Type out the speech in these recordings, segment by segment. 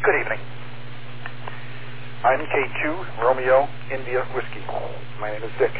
Good evening. I'm K2 Romeo India Whiskey. My name is Dick.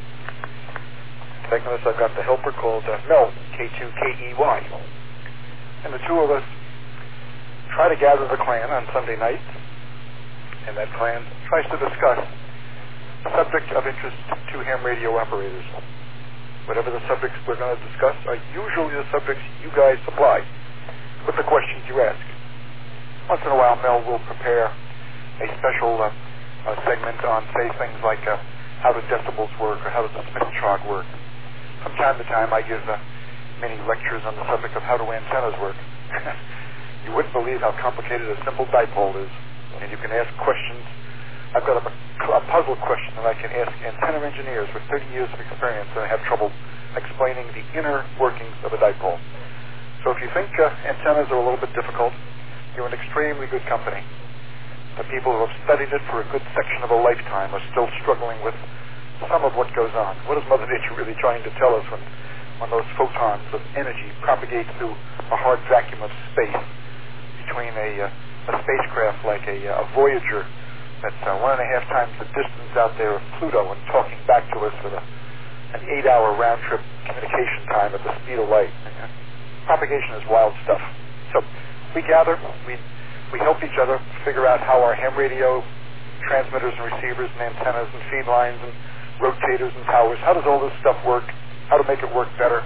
Second of this, I've got the helper called Mel, K2KEY. And the two of us try to gather the clan on Sunday nights, and that clan tries to discuss a subject of interest to ham radio operators. Whatever the subjects we're going to discuss are usually the subjects you guys supply with the questions you ask. Once in a while, Mel will prepare a special segment on, say, things like how do decibels work or how does the Smith chart work. From time to time, I give many lectures on the subject of how do antennas work. You wouldn't believe how complicated a simple dipole is, and you can ask questions. I've got a puzzle question that I can ask antenna engineers with 30 years of experience, and I have trouble explaining the inner workings of a dipole. So if you think antennas are a little bit difficult, you're in extremely good company. The people who have studied it for a good section of a lifetime are still struggling with some of what goes on. What is Mother Nature really trying to tell us when those photons of energy propagate through a hard vacuum of space between a spacecraft like a Voyager that's 1.5 times the distance out there of Pluto and talking back to us with an 8-hour round-trip communication time at the speed of light? Propagation is wild stuff. So we gather, we help each other figure out how our ham radio transmitters and receivers and antennas and feed lines and rotators and towers, how does all this stuff work, how to make it work better,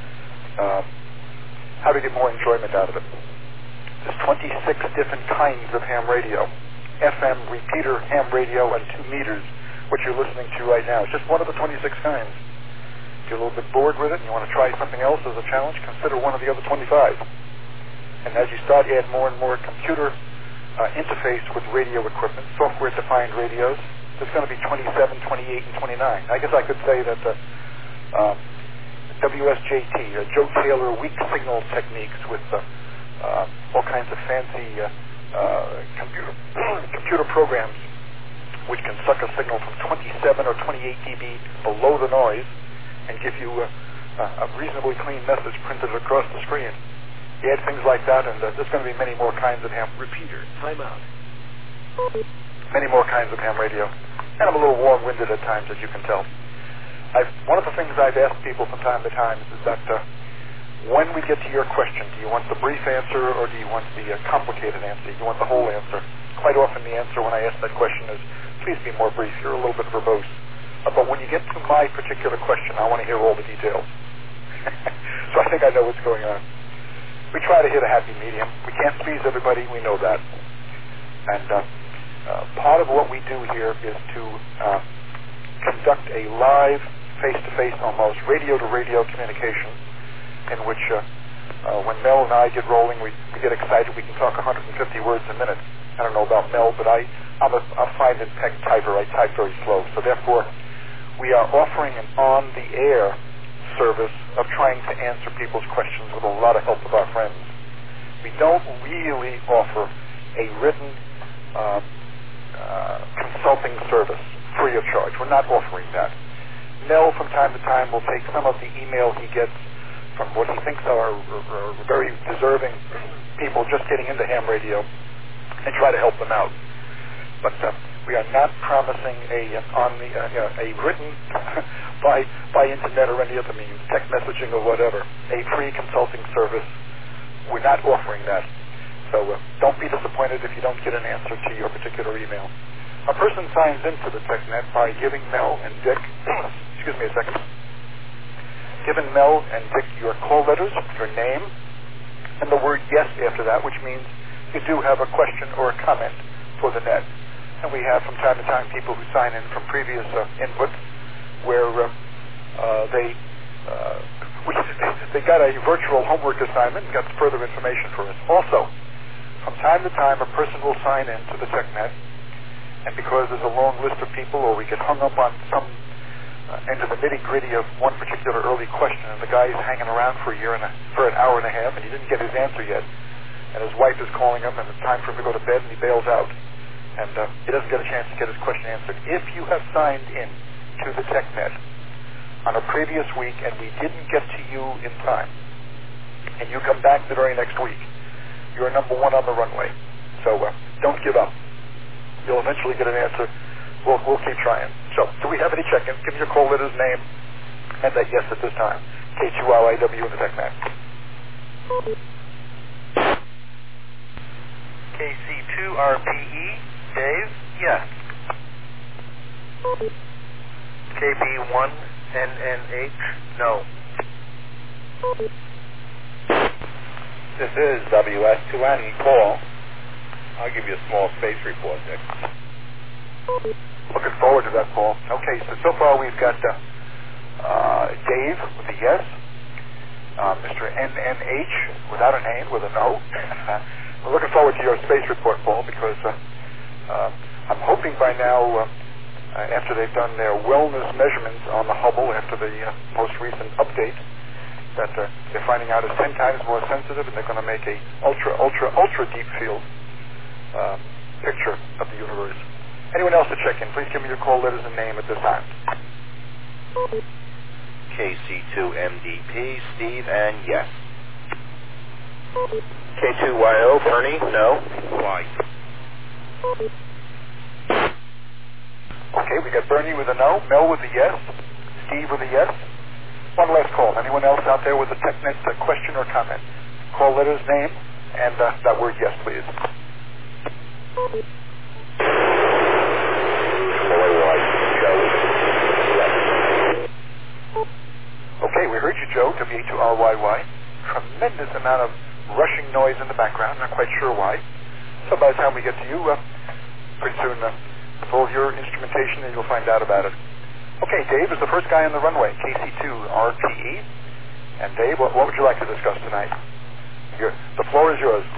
how to get more enjoyment out of it. There's 26 different kinds of ham radio. FM, repeater, ham radio, and 2 meters, what you're listening to right now. It's just one of the 26 kinds. If you're a little bit bored with it and you want to try something else as a challenge, consider one of the other 25. And as you start to add more and more computer interface with radio equipment, software-defined radios, there's going to be 27, 28, and 29. I guess I could say that WSJT, Joe Taylor weak signal techniques with all kinds of fancy computer programs which can suck a signal from 27 or 28 dB below the noise and give you a reasonably clean message printed across the screen. You add things like that, and there's going to be many more kinds of ham repeater. Time out. Many more kinds of ham radio. And I'm a little warm-winded at times, as you can tell. One of the things I've asked people from time to time is that when we get to your question, do you want the brief answer or do you want the complicated answer? Do you want the whole answer? Quite often the answer when I ask that question is, please be more brief. You're a little bit verbose. But when you get to my particular question, I want to hear all the details. So I think I know what's going on. We try to hit a happy medium. We can't please everybody. We know that. And part of what we do here is to conduct a live, face-to-face almost, radio-to-radio communication in which when Mel and I get rolling, we get excited. We can talk 150 words a minute. I don't know about Mel, but I'm a fine and peg typer. I type very slow. So therefore, we are offering an on-the-air service of trying to answer people's questions with a lot of help of our friends. We don't really offer a written consulting service free of charge. We're not offering that. Mel, from time to time, will take some of the email he gets from what he thinks are very deserving people just getting into ham radio and try to help them out. But we are not promising a written by internet or any other means, text messaging or whatever, a free consulting service. We're not offering that. So don't be disappointed if you don't get an answer to your particular email. A person signs into the TechNet by giving Mel and Dick, excuse me a second, giving Mel and Dick your call letters, your name, and the word yes after that, which means you do have a question or a comment for the net. And we have from time to time people who sign in from previous inputs where they got a virtual homework assignment and got further information for us. Also, from time to time, a person will sign in to the TechNet, and because there's a long list of people, or we get hung up on some into the nitty-gritty of one particular early question, and the guy is hanging around for an hour and a half, and he didn't get his answer yet, and his wife is calling him, and it's time for him to go to bed, and he bails out, and he doesn't get a chance to get his question answered. If you have signed in to the TechNet on a previous week and we didn't get to you in time, and you come back the very next week, you're number one on the runway. So Don't give up. You'll eventually get an answer. We'll keep trying. So, do we have any check-ins? Give me your call letter's name and that yes at this time. K2LIW in the TechMac. KC2RPE, Dave, yes. KB1NNH, no. This is WS2N, Paul. I'll give you a small space report, Dick. Looking forward to that, Paul. Okay, so far we've got Dave with a yes, Mr. NNH without a name, with a no. We're looking forward to your space report, Paul, because I'm hoping by now, after they've done their wellness measurements on the Hubble after the most recent update, that they're finding out it's 10 times more sensitive, and they're going to make a ultra deep field picture of the universe. Anyone else to check in? Please give me your call letters and name at this time. KC2MDP, Steve, and yes. K2YO, Bernie, no. Why? Okay, we got Bernie with a no, Mel with a yes, Steve with a yes. One last call. Anyone else out there with a TechNet question or comment? Call letters, name, and that word yes, please. Okay, we heard you, Joe, W2RYY. Tremendous amount of rushing noise in the background, not quite sure why. So by the time we get to you, pretty soon, with all your instrumentation, and you'll find out about it. Okay, Dave is the first guy on the runway, KC2RPE. And Dave, what would you like to discuss tonight? The floor is yours.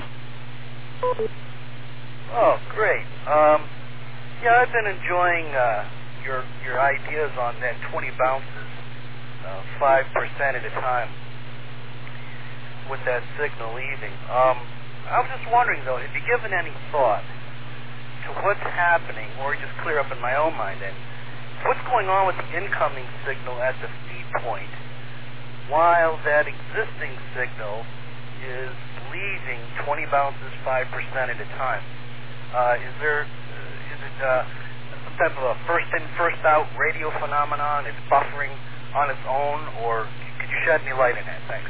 Oh, great. Yeah, I've been enjoying your ideas on that 20 bounces, 5% at a time, with that signal leaving. I was just wondering, though, have you given any thought to what's happening, or just clear up in my own mind then, what's going on with the incoming signal at the feed point, while that existing signal is leaving 20 bounces 5% at a time? Is it some type of a first in, first out radio phenomenon? It's buffering on its own, or could you shed any light on that? Thanks.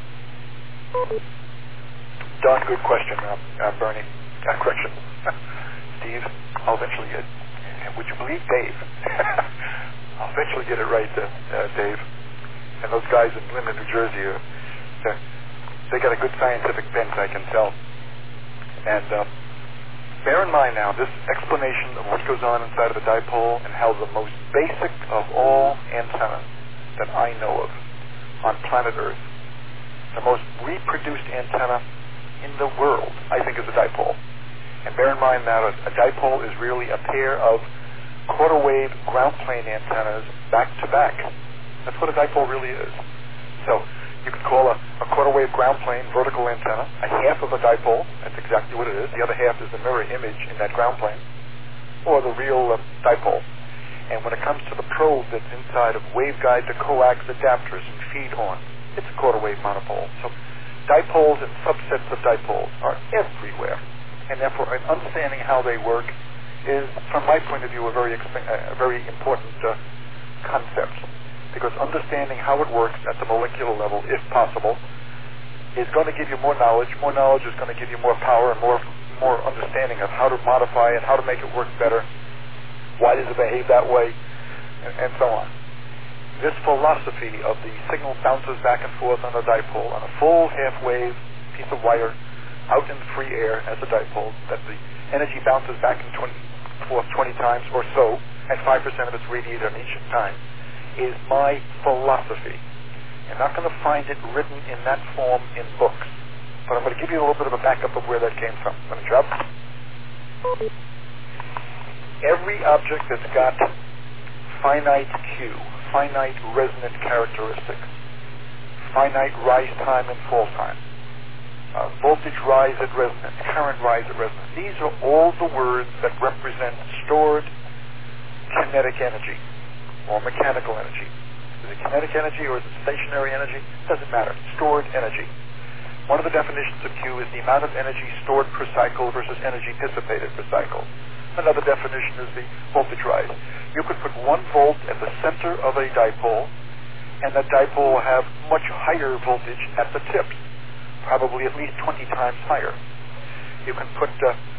Darn good question, Bernie. Correction. Steve, I'll eventually get, would you believe Dave? I'll eventually get it right, Dave. And those guys in Linden, New Jersey, they got a good scientific bent, I can tell. And bear in mind now, this explanation of what goes on inside of a dipole and how the most basic of all antennas that I know of on planet Earth, the most reproduced antenna in the world, I think, is a dipole. And bear in mind now, a dipole is really a pair of quarter wave ground plane antennas back to back. That's what a dipole really is. So you could call a quarter wave ground plane vertical antenna a half of a dipole. That's exactly what it is. The other half is the mirror image in that ground plane, or the real dipole. And when it comes to the probe that's inside of waveguide to coax adapters and feed horns, it's a quarter wave monopole. So dipoles and subsets of dipoles are everywhere. And therefore, understanding how they work is, from my point of view, a very important concept. Because understanding how it works at the molecular level, if possible, is going to give you more knowledge. More knowledge is going to give you more power and more understanding of how to modify it, how to make it work better, why does it behave that way, and so on. This philosophy of the signal bounces back and forth on a dipole, on a full half-wave piece of wire, out in free air as a dipole, that the energy bounces back and forth 20 times or so, and 5% of it's radiated on each time, is my philosophy. You're not going to find it written in that form in books, but I'm going to give you a little bit of a backup of where that came from. Let me drop. Every object that's got finite Q, finite resonant characteristics, finite rise time and fall time, voltage rise at resonance, current rise at resonance. These are all the words that represent stored kinetic energy or mechanical energy. Is it kinetic energy or is it stationary energy? Doesn't matter. Stored energy. One of the definitions of Q is the amount of energy stored per cycle versus energy dissipated per cycle. Another definition is the voltage rise. You could put 1 volt at the center of a dipole, and that dipole will have much higher voltage at the tips, probably at least 20 times higher. You can put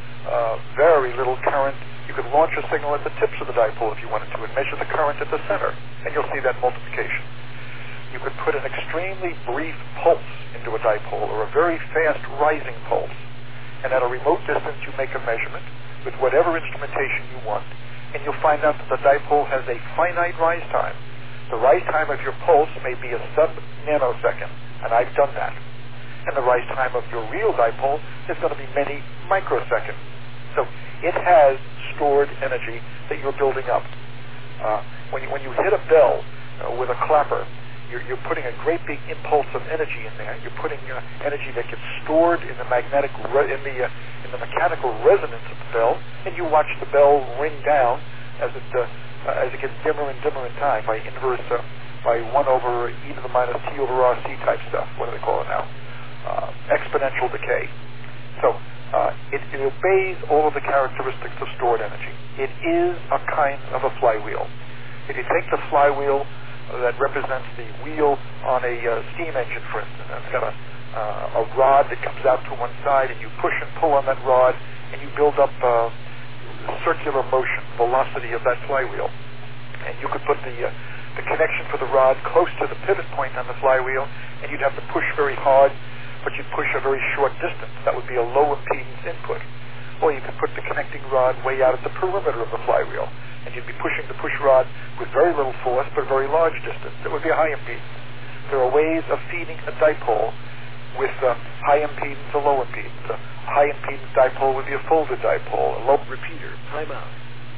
very little current. You could launch a signal at the tips of the dipole if you wanted to and measure the current at the center, and you'll see that multiplication. You could put an extremely brief pulse into a dipole or a very fast rising pulse, and at a remote distance you make a measurement with whatever instrumentation you want, and you'll find out that the dipole has a finite rise time. The rise time of your pulse may be a sub-nanosecond, and I've done that. And the rise time of your real dipole is going to be many microseconds. So it has stored energy that you're building up. When you hit a bell with a clapper, you're putting a great big impulse of energy in there. You're putting energy that gets stored in the in the mechanical resonance of the bell, and you watch the bell ring down as it gets dimmer and dimmer in time by inverse, by 1 over e to the minus t over RC type stuff. What do they call it now? Exponential decay. So it obeys all of the characteristics of stored energy. It is a kind of a flywheel. If you take the flywheel that represents the wheel on a steam engine, for instance, and it's got a rod that comes out to one side, and you push and pull on that rod, and you build up circular motion, velocity of that flywheel. And you could put the connection for the rod close to the pivot point on the flywheel, and you'd have to push very hard, but you'd push a very short distance. That would be a low impedance input. Or you could put the connecting rod way out at the perimeter of the flywheel, and you'd be pushing the push rod with very little force but a very large distance. It would be a high impedance. There are ways of feeding a dipole with high impedance or low impedance. A high impedance dipole would be a folded dipole. A low repeater. Time out.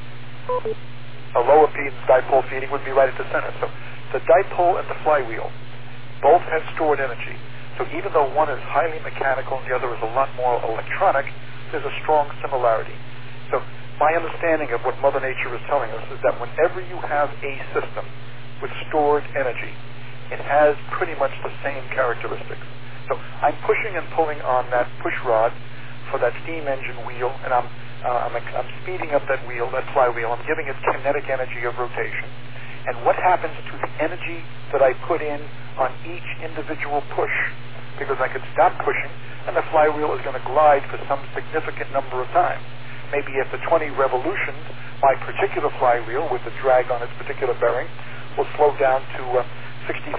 A low impedance dipole feeding would be right at the center. So the dipole and the flywheel both have stored energy. So even though one is highly mechanical and the other is a lot more electronic, there's a strong similarity. So my understanding of what Mother Nature is telling us is that whenever you have a system with stored energy, it has pretty much the same characteristics. So I'm pushing and pulling on that push rod for that steam engine wheel, and I'm speeding up that wheel, that flywheel. I'm giving it kinetic energy of rotation. And what happens to the energy that I put in on each individual push? Because I could stop pushing, and the flywheel is going to glide for some significant number of times. Maybe after 20 revolutions, my particular flywheel, with the drag on its particular bearing, will slow down to 63%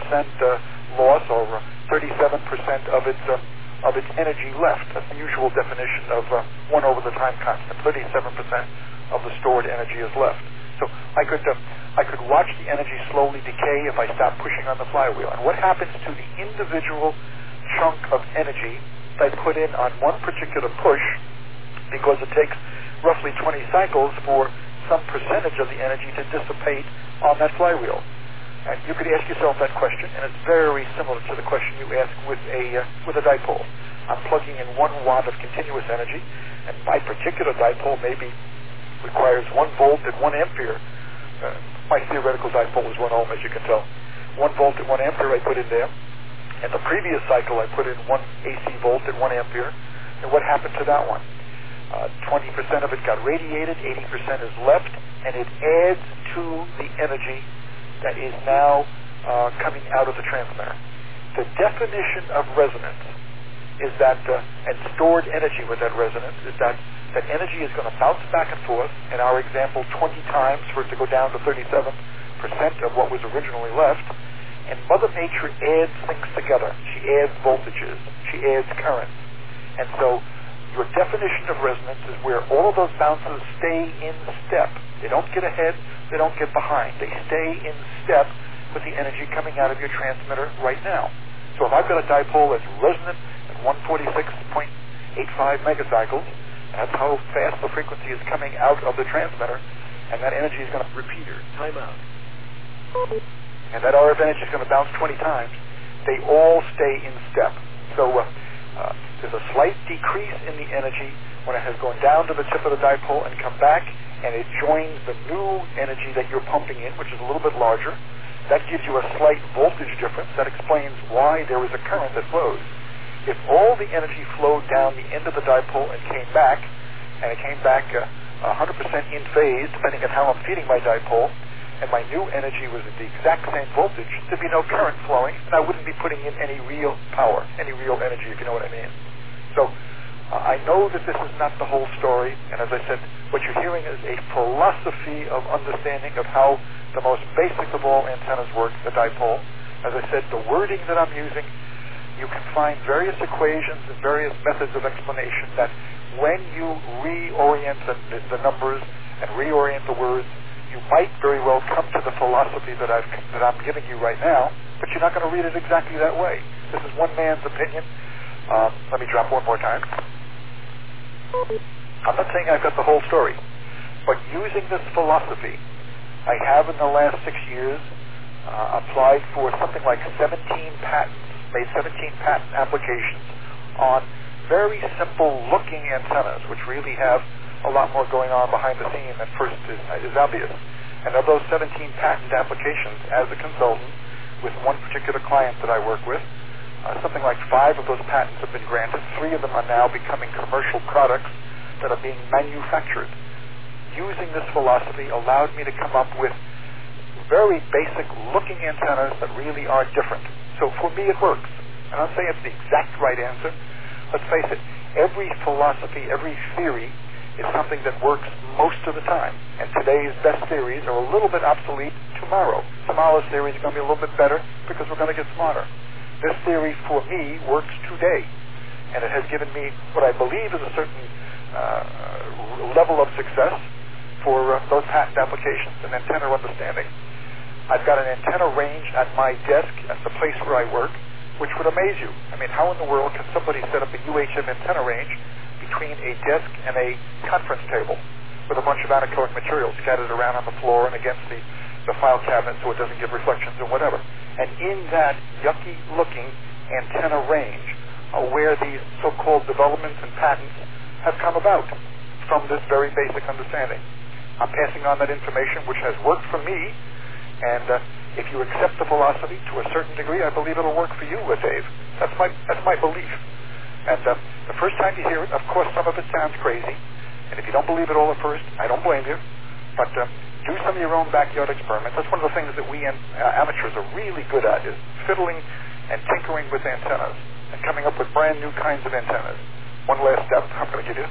loss, or 37% of its energy left. That's the usual definition of 1 over the time constant. 37% of the stored energy is left. So I could watch the energy slowly decay if I stop pushing on the flywheel. And what happens to the individual chunk of energy that I put in on one particular push, because it takes roughly 20 cycles for some percentage of the energy to dissipate on that flywheel. And you could ask yourself that question, and it's very similar to the question you ask with a dipole. I'm plugging in 1 watt of continuous energy, and my particular dipole maybe requires 1 volt at 1 ampere. My theoretical dipole is 1 ohm, as you can tell. 1 volt at 1 ampere I put in there. And the previous cycle I put in 1 AC volt at 1 ampere. And what happened to that one? 20% of it got radiated, 80% is left, and it adds to the energy that is now coming out of the transmitter. The definition of resonance is that, and stored energy with that resonance, is that energy is going to bounce back and forth, in our example 20 times for it to go down to 37% of what was originally left, and Mother Nature adds things together. She adds voltages, she adds currents. And so your definition of resonance is where all of those bounces stay in step. They don't get ahead, they don't get behind. They stay in step with the energy coming out of your transmitter right now. So if I've got a dipole that's resonant at 146.85 megacycles, that's how fast the frequency is coming out of the transmitter, and that energy is going to repeater, time out. And that RF energy is going to bounce 20 times. They all stay in step. So there's a slight decrease in the energy when it has gone down to the tip of the dipole and come back, and it joins the new energy that you're pumping in, which is a little bit larger. That gives you a slight voltage difference. That explains why there is a current that flows. if all the energy flowed down the end of the dipole and came back, and it came back 100% in phase, depending on how I'm feeding my dipole, and my new energy was at the exact same voltage, there'd be no current flowing, and I wouldn't be putting in any real power, any real energy, if you know what I mean. So I know that this is not the whole story, and as I said, what you're hearing is a philosophy of understanding of how the most basic of all antennas work, the dipole. As I said, the wording that I'm using, you can find various equations and various methods of explanation that when you reorient the numbers and reorient the words, you might very well come to the philosophy that I'm giving you right now, but you're not going to read it exactly that way. This is one man's opinion. Let me drop one more time. I'm not saying I've got the whole story, but using this philosophy, I have in the last 6 years applied for something like 17 patents, made 17 patent applications on very simple looking antennas, which really have a lot more going on behind the scene than first is obvious. And of those 17 patent applications, as a consultant with one particular client that I work with, something like 5 of those patents have been granted. 3 of them are now becoming commercial products that are being manufactured. Using this philosophy allowed me to come up with very basic looking antennas that really are different. So for me it works. I don't say it's the exact right answer. Let's face it, every philosophy, every theory is something that works most of the time. And today's best theories are a little bit obsolete tomorrow. Tomorrow's theories are going to be a little bit better because we're going to get smarter. This theory for me works today. And it has given me what I believe is a certain level of success for those patent applications and antenna understanding. I've got an antenna range at my desk at the place where I work, which would amaze you. I mean, how in the world can somebody set up a UHF antenna range between a desk and a conference table with a bunch of anechoic material scattered around on the floor and against the file cabinet so it doesn't give reflections or whatever? And in that yucky-looking antenna range are where these so-called developments and patents have come about from this very basic understanding. I'm passing on that information, which has worked for me, and if you accept the philosophy to a certain degree, I believe it'll work for you, Dave. That's my belief. And the first time you hear it, of course, some of it sounds crazy, and if you don't believe it all at first, I don't blame you. But do some of your own backyard experiments. That's one of the things that we amateurs are really good at, is fiddling and tinkering with antennas and coming up with brand new kinds of antennas. One last step I'm going to give you.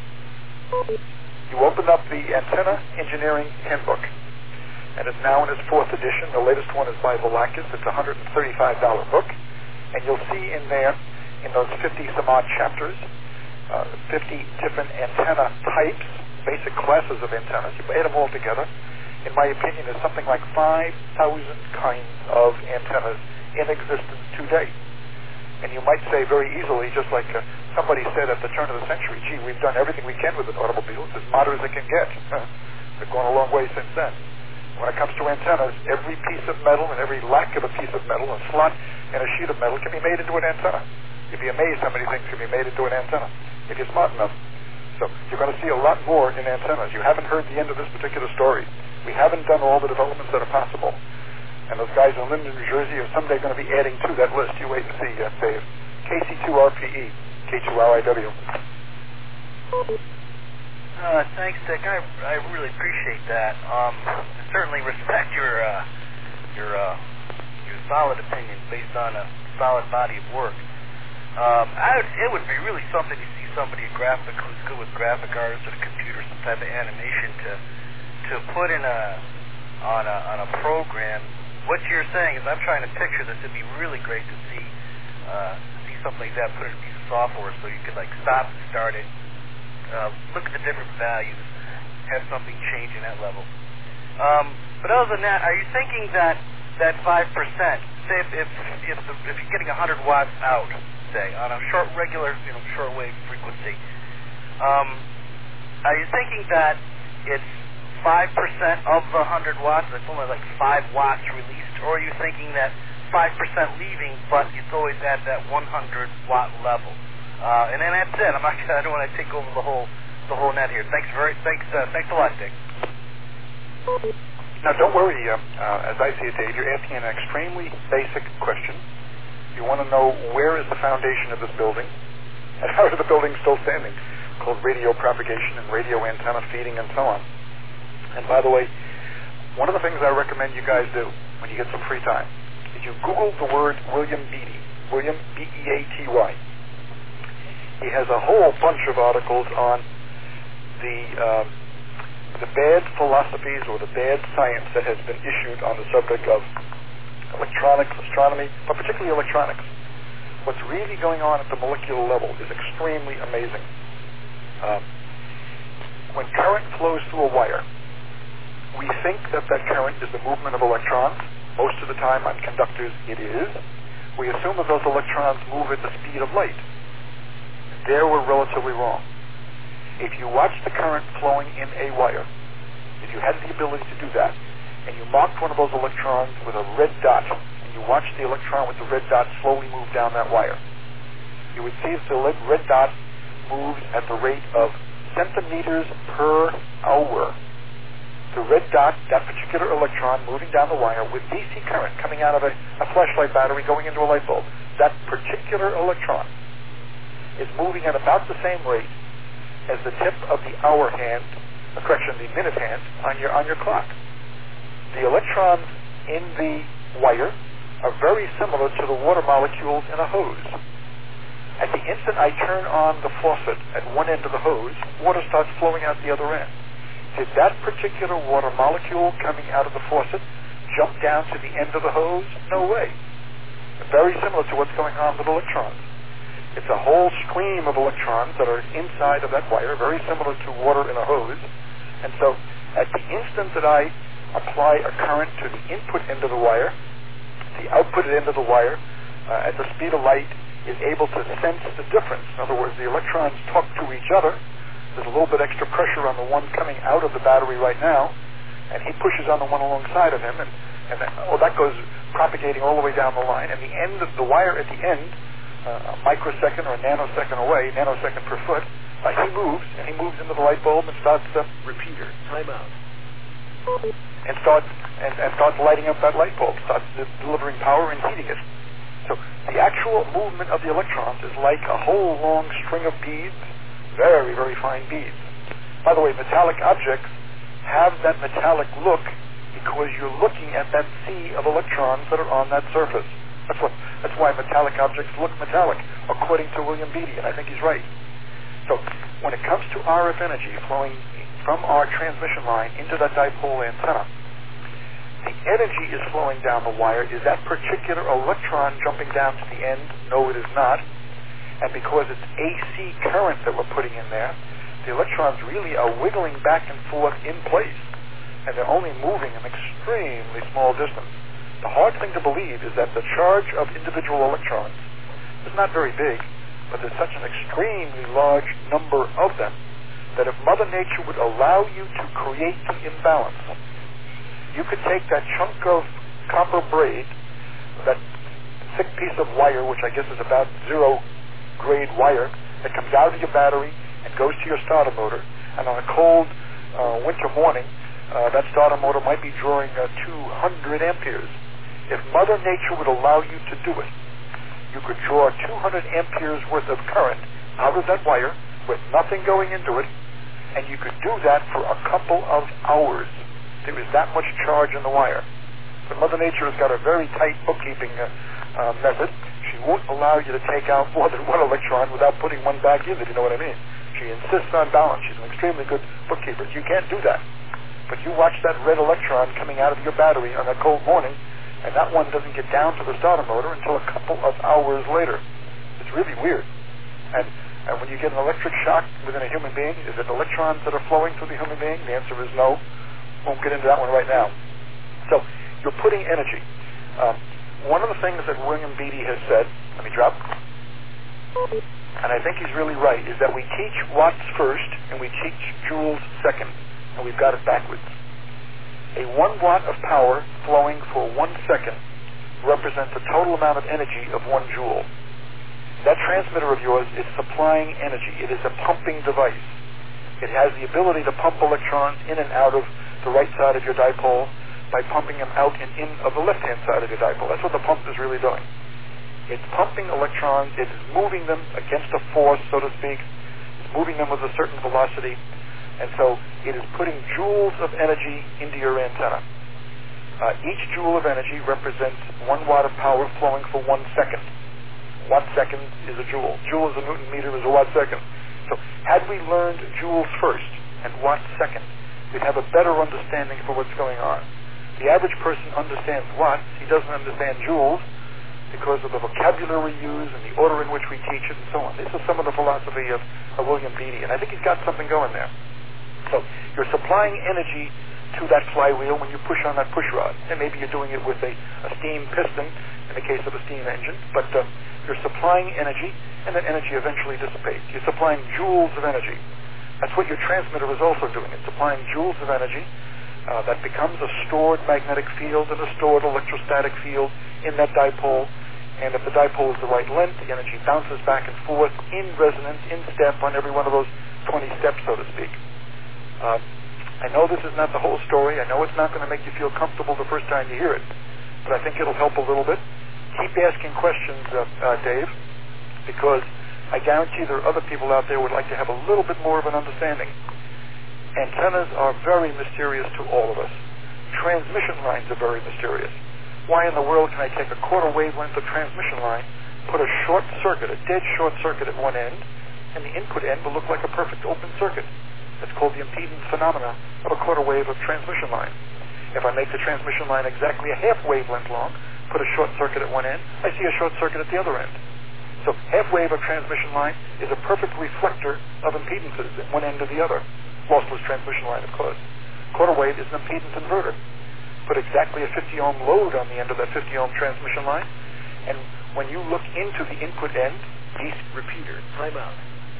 You open up the Antenna Engineering Handbook, and it's now in its 4th edition. The latest one is by Volakis. It's a $135 book, and you'll see in there, in those 50 some odd chapters, 50 different antenna types, basic classes of antennas. You add them all together. In my opinion, there's something like 5,000 kinds of antennas in existence today. And you might say very easily, just like somebody said at the turn of the century, gee, we've done everything we can with an automobile. It's as modern as it can get. They've gone a long way since then. When it comes to antennas, every piece of metal and every lack of a piece of metal, a slot and a sheet of metal, can be made into an antenna. You'd be amazed how many things can be made into an antenna if you're smart enough. So you're going to see a lot more in antennas. You haven't heard the end of this particular story. We haven't done all the developments that are possible. And those guys in Linden, New Jersey are someday going to be adding to that list. You wait and see, Dave. KC2RPE, K2RIW. Thanks, Dick. I really appreciate that. I certainly respect your solid opinion based on a solid body of work. It would be really something to see somebody who's good with graphic artists or the computer, some type of animation to put in on a program. What you're saying is, I'm trying to picture this. It'd be really great to see something like that put in a piece of software, so you could like stop and start it, look at the different values, have something change in that level. But other than that, are you thinking that 5%, say if you're getting 100 watts out, say on a regular shortwave frequency, are you thinking that it's 5% of the 100 watts, that's only like 5 watts released, or are you thinking that 5% leaving, but it's always at that 100 watt level? And then that's it. I don't want to take over the whole net here. Thanks a lot, Dick. Now, don't worry. As I see it, Dave, you're asking an extremely basic question, You want to know where is the foundation of this building, and how is the building still standing, called radio propagation and radio antenna feeding and so on. And by the way, one of the things I recommend you guys do when you get some free time is you Google the word William Beatty, William B-E-A-T-Y. He has a whole bunch of articles on the bad philosophies or the bad science that has been issued on the subject of electronics, astronomy, but particularly electronics. What's really going on at the molecular level is extremely amazing. When current flows through a wire, we think that current is the movement of electrons. Most of the time on conductors it is. We assume that those electrons move at the speed of light. There we're relatively wrong. If you watch the current flowing in a wire, if you had the ability to do that, and you marked one of those electrons with a red dot, and you watched the electron with the red dot slowly move down that wire, you would see that the red dot moves at the rate of centimeters per hour. The red dot, that particular electron moving down the wire with DC current coming out of a flashlight battery going into a light bulb, that particular electron is moving at about the same rate as the tip of the hour hand, the minute hand on your clock. The electrons in the wire are very similar to the water molecules in a hose. At the instant I turn on the faucet at one end of the hose, water starts flowing out the other end. Did that particular water molecule coming out of the faucet jump down to the end of the hose? No way. Very similar to what's going on with electrons. It's a whole stream of electrons that are inside of that wire, very similar to water in a hose. And so at the instant that I apply a current to the input end of the wire, the output end of the wire, at the speed of light, is able to sense the difference. In other words, the electrons talk to each other. There's a little bit extra pressure on the one coming out of the battery right now, and he pushes on the one alongside of him, and that goes propagating all the way down the line. And the end of the wire at the end, a microsecond or a nanosecond away, nanosecond per foot, he moves into the light bulb and starts repeater, time out. And starts lighting up that light bulb, starts delivering power and heating it. So the actual movement of the electrons is like a whole long string of beads, very, very fine beads. By the way, metallic objects have that metallic look because you're looking at that sea of electrons that are on that surface. That's why metallic objects look metallic, according to William Beatty, and I think he's right. So when it comes to RF energy flowing from our transmission line into that dipole antenna, the energy is flowing down the wire. Is that particular electron jumping down to the end? No, it is not. And because it's AC current that we're putting in there, the electrons really are wiggling back and forth in place, and they're only moving an extremely small distance. The hard thing to believe is that the charge of individual electrons is not very big, but there's such an extremely large number of them that if Mother Nature would allow you to create the imbalance, you could take that chunk of copper braid, that thick piece of wire, which I guess is about zero-grade wire, that comes out of your battery and goes to your starter motor, and on a cold winter morning, that starter motor might be drawing 200 amperes. If Mother Nature would allow you to do it, you could draw 200 amperes worth of current out of that wire with nothing going into it, and you could do that for a couple of hours. There is that much charge in the wire. But Mother Nature has got a very tight bookkeeping method. She won't allow you to take out more than one electron without putting one back in, if you know what I mean. She insists on balance. She's an extremely good bookkeeper. You can't do that. But you watch that red electron coming out of your battery on a cold morning, and that one doesn't get down to the starter motor until a couple of hours later. It's really weird. And when you get an electric shock within a human being, is it electrons that are flowing through the human being? The answer is no. Won't get into that one right now. So you're putting energy. One of the things that William Beatty has said, let me drop, and I think he's really right, is that we teach watts first and we teach joules second, and we've got it backwards. A 1 watt of power flowing for 1 second represents the total amount of energy of 1 joule. That transmitter of yours is supplying energy. It is a pumping device. It has the ability to pump electrons in and out of the right side of your dipole by pumping them out and in of the left-hand side of your dipole. That's what the pump is really doing. It's pumping electrons. It is moving them against a force, so to speak. It's moving them with a certain velocity. And so it is putting joules of energy into your antenna. Each joule of energy represents 1 watt of power flowing for 1 second. Watt second is a joule. Joule is a Newton meter, is a watt second. So had we learned joules first and watt second, we'd have a better understanding for what's going on. The average person understands watts. He doesn't understand joules because of the vocabulary we use and the order in which we teach it and so on. This is some of the philosophy of William Beatty, and I think he's got something going there. So you're supplying energy to that flywheel when you push on that push rod. And maybe you're doing it with a steam piston in the case of a steam engine, but you're supplying energy, and that energy eventually dissipates. You're supplying joules of energy. That's what your transmitter is also doing. It's supplying joules of energy that becomes a stored magnetic field and a stored electrostatic field in that dipole. And if the dipole is the right length, the energy bounces back and forth in resonance, in step on every one of those 20 steps, so to speak. I know this is not the whole story. I know it's not going to make you feel comfortable the first time you hear it, but I think it'll help a little bit. Keep asking questions, Dave, because I guarantee there are other people out there who would like to have a little bit more of an understanding. Antennas are very mysterious to all of us. Transmission lines are very mysterious. Why in the world can I take a quarter wavelength of transmission line, put a short circuit, a dead short circuit at one end, and the input end will look like a perfect open circuit? That's called the impedance phenomena of a quarter wave of transmission line. If I make the transmission line exactly a half wavelength long, put a short circuit at one end, I see a short circuit at the other end. So half wave of transmission line is a perfect reflector of impedances at one end or the other. Lossless transmission line, of course. Quarter wave is an impedance inverter. Put exactly a 50 ohm load on the end of that 50 ohm transmission line, and when you look into the input end, DC repeater, time out.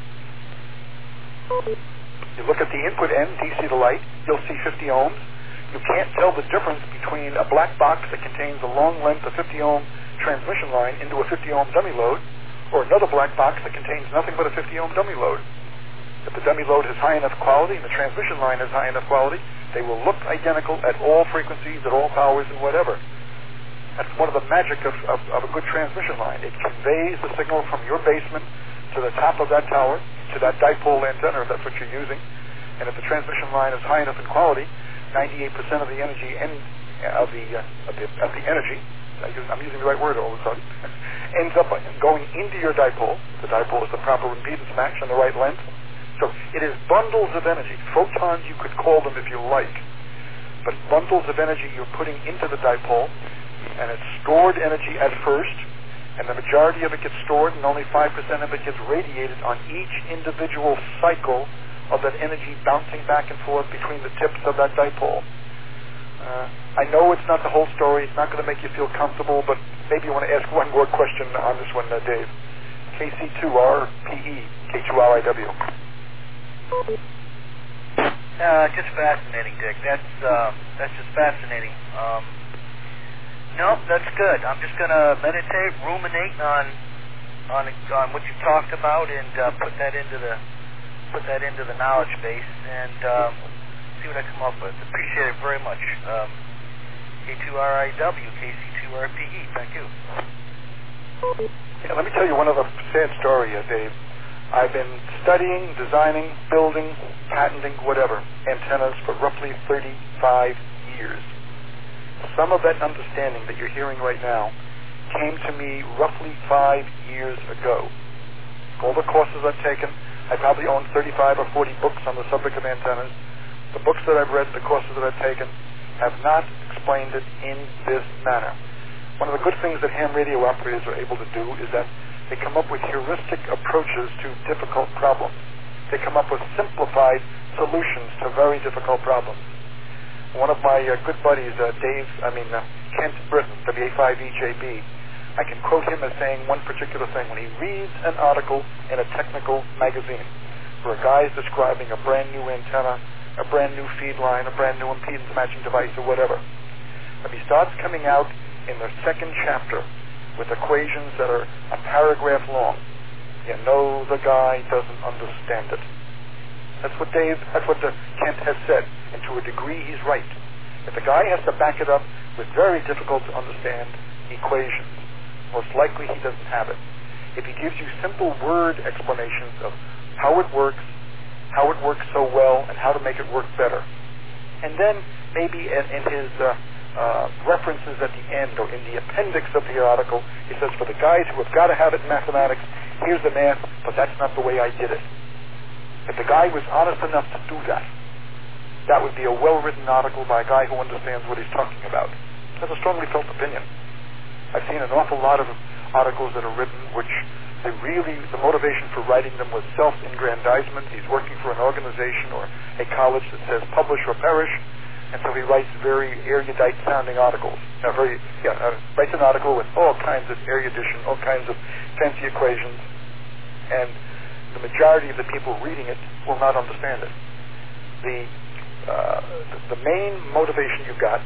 You look at the input end, DC to light, you'll see 50 ohms. You can't tell the difference between a black box that contains a long length of 50 ohm transmission line into a 50 ohm dummy load, or another black box that contains nothing but a 50 ohm dummy load. If the dummy load has high enough quality and the transmission line has high enough quality, they will look identical at all frequencies, at all powers, and whatever. That's one of the magic of a good transmission line. It conveys the signal from your basement to the top of that tower, to that dipole antenna, if that's what you're using. And if the transmission line is high enough in quality, 98% of the energy of the energy, I'm using the right word all of a sudden, ends up going into your dipole. The dipole is the proper impedance match and the right length. So it is bundles of energy. Photons, you could call them if you like, but bundles of energy you're putting into the dipole, and it's stored energy at first, and the majority of it gets stored, and only 5% of it gets radiated on each individual cycle of that energy bouncing back and forth between the tips of that dipole. I know it's not the whole story. It's not going to make you feel comfortable, but maybe you want to ask one more question on this one, Dave. KC2RPE, K2RIW. Just fascinating, Dick. That's just fascinating. No, that's good. I'm just going to meditate, ruminate on what you talked about, and put that into the knowledge base, and see what I come up with. Appreciate it very much. K2RIW, KC2RPE. Thank you. Yeah, let me tell you one other sad story, Dave. I've been studying, designing, building, patenting, whatever, antennas for roughly 35 years. Some of that understanding that you're hearing right now came to me roughly 5 years ago. All the courses I've taken, I probably own 35 or 40 books on the subject of antennas. The books that I've read, the courses that I've taken, have not explained it in this manner. One of the good things that ham radio operators are able to do is that they come up with heuristic approaches to difficult problems. They come up with simplified solutions to very difficult problems. One of my good buddies, Kent Britton, WA5EJB, I can quote him as saying one particular thing. When he reads an article in a technical magazine where a guy is describing a brand new antenna, a brand new feed line, a brand new impedance matching device, or whatever, if he starts coming out in the second chapter with equations that are a paragraph long, you know the guy doesn't understand it. That's what Kent has said, and to a degree he's right. If the guy has to back it up with very difficult to understand equations, most likely he doesn't have it. If he gives you simple word explanations of how it works so well, and how to make it work better, and then maybe in his references at the end or in the appendix of the article, he says, for the guys who have got to have it in mathematics, here's the math, but that's not the way I did it. If the guy was honest enough to do that, that would be a well-written article by a guy who understands what he's talking about. That's a strongly felt opinion. I've seen an awful lot of articles that are written which the motivation for writing them was self-aggrandizement. He's working for an organization or a college that says publish or perish, and so he writes very erudite-sounding articles. Writes an article with all kinds of erudition, all kinds of fancy equations, and the majority of the people reading it will not understand it. The main motivation you've got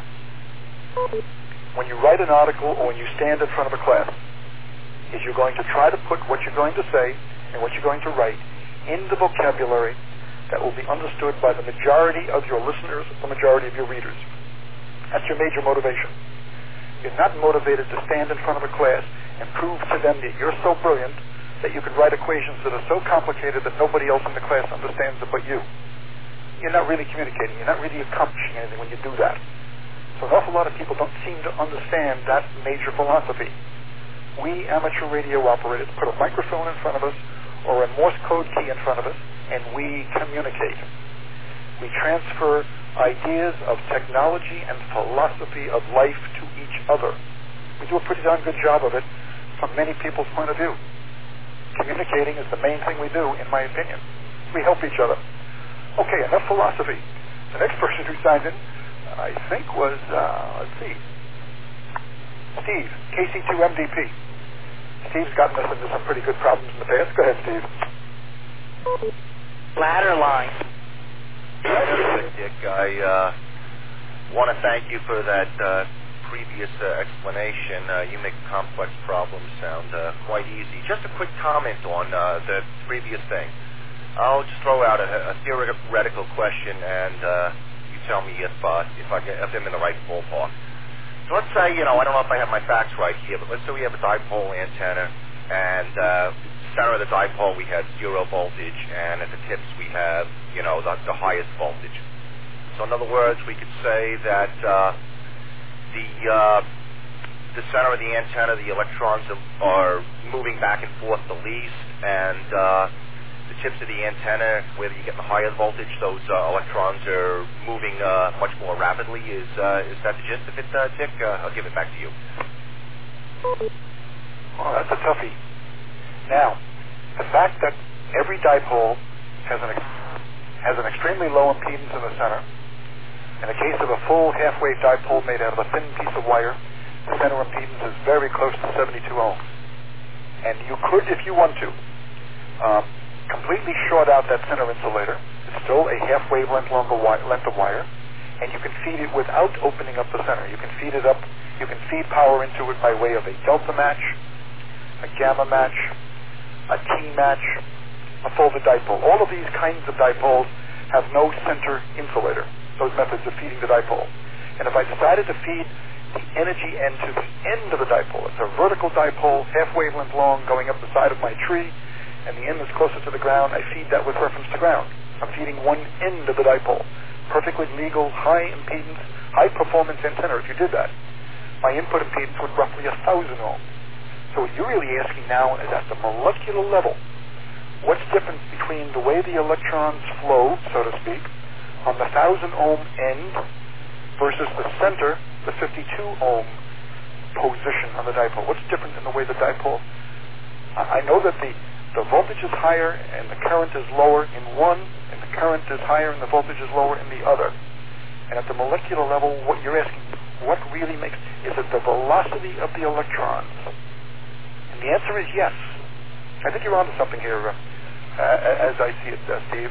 when you write an article or when you stand in front of a class is you're going to try to put what you're going to say and what you're going to write in the vocabulary that will be understood by the majority of your listeners, the majority of your readers. That's your major motivation. You're not motivated to stand in front of a class and prove to them that you're so brilliant that you can write equations that are so complicated that nobody else in the class understands it but you. You're not really communicating. You're not really accomplishing anything when you do that. So an awful lot of people don't seem to understand that major philosophy. We amateur radio operators put a microphone in front of us or a Morse code key in front of us, and we communicate. We transfer ideas of technology and philosophy of life to each other. We do a pretty darn good job of it from many people's point of view. Communicating is the main thing we do, in my opinion. We help each other. Okay, enough philosophy. The next person who signed in, I think, was, Steve, KC2MDP. Steve's gotten us into some pretty good problems in the past. Go ahead, Steve. Ladder line. Dick, I want to thank you for that previous explanation. You make complex problems sound quite easy. Just a quick comment on the previous thing. I'll just throw out a theoretical question, and you tell me if I'm in the right ballpark. So let's say, I don't know if I have my facts right here, but let's say we have a dipole antenna, and center of the dipole we have 0 voltage, and at the tips we have, the highest voltage. So in other words, we could say that the center of the antenna, the electrons are moving back and forth the least, and the tips of the antenna, where you get the higher voltage, those electrons are moving much more rapidly. Is that the gist of it, Dick? I'll give it back to you. Oh, that's a toughie. Now, the fact that every dipole has an extremely low impedance in the center. In the case of a full half-wave dipole made out of a thin piece of wire, the center impedance is very close to 72 ohms. And you could, if you want to, completely short out that center insulator. It's still a half wavelength length of wire, and you can feed it without opening up the center. You can feed it up, you can feed power into it by way of a delta match, a gamma match, a T match, a folded dipole. All of these kinds of dipoles have no center insulator, those methods of feeding the dipole. And if I decided to feed the energy end to the end of the dipole, it's a vertical dipole, half wavelength long, going up the side of my tree, and the end is closer to the ground, I feed that with reference to ground. I'm feeding one end of the dipole. Perfectly legal, high impedance, high performance antenna if you did that. My input impedance would roughly 1,000 ohms. So what you're really asking now is at the molecular level, what's different between the way the electrons flow, so to speak, on the 1,000 ohm end versus the center, the 52 ohm position on the dipole? What's different in the way the dipole... I know that the voltage is higher and the current is lower in one, and the current is higher and the voltage is lower in the other. And at the molecular level, what you're asking, what really makes... Is it the velocity of the electrons? And the answer is yes. I think you're onto something here, as I see it, Steve.